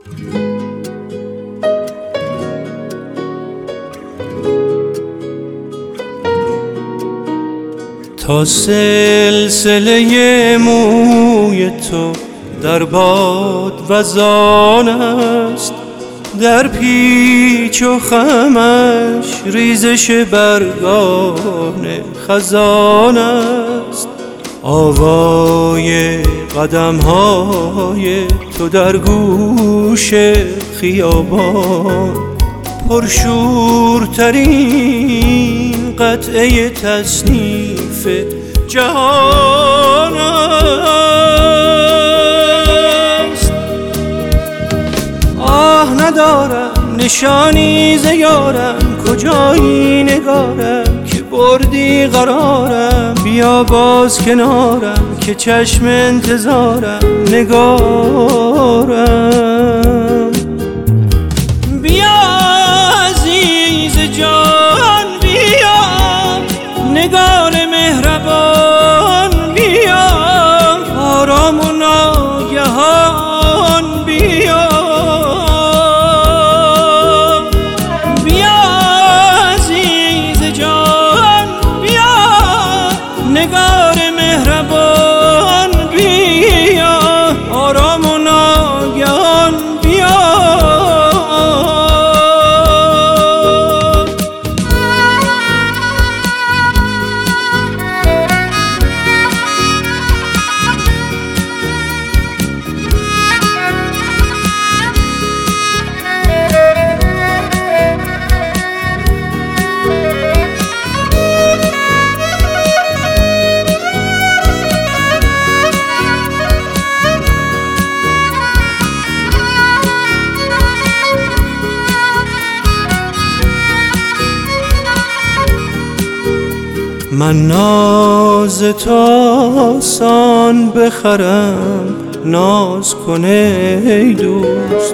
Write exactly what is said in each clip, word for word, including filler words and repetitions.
تا سلسله موی تو در باد وزان است، در پیچ و خمش ریزش برگان خزان است. آوای قدم های تو در گوش خیابان، پرشورترین قطعه تصنیف جهان است. آه ندارم نشانی ز یارم، کجایی نگارم که بردی قرارم. بیا باز کنارم که چشم انتظارم نگارم. بیا عزیز جان بیا، نگار مهربان بیا، آرام و ناگهان بیا. بیا عزیز جان بیا، نگار مهربان بیا، آرام و ناگهان بیا. من ناز تو آسان بخرم، ناز کن ای دوست.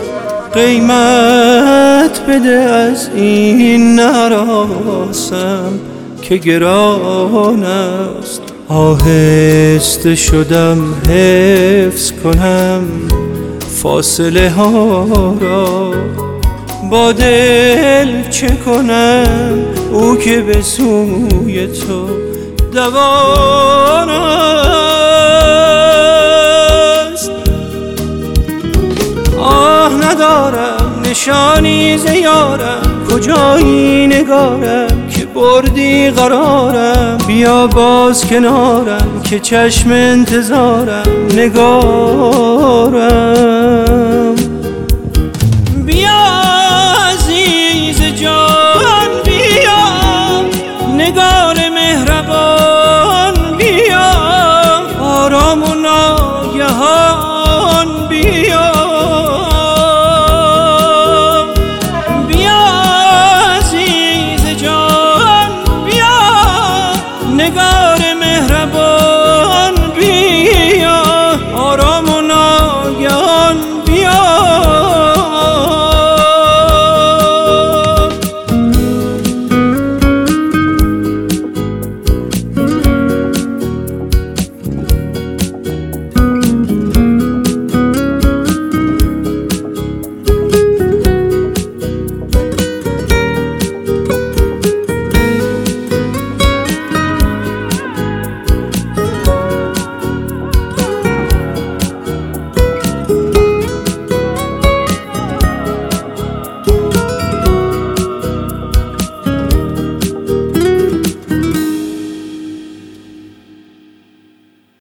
قیمت بده از این نراسم که گران است. آهسته شدم حفظ کنم فاصله ها را، با دل چه کنم او که به سوی تو دوان است. آه ندارم نشانی ز یارم، کجایی نگارم که بردی قرارم. بیا باز کنارم که چشم انتظارم نگارم.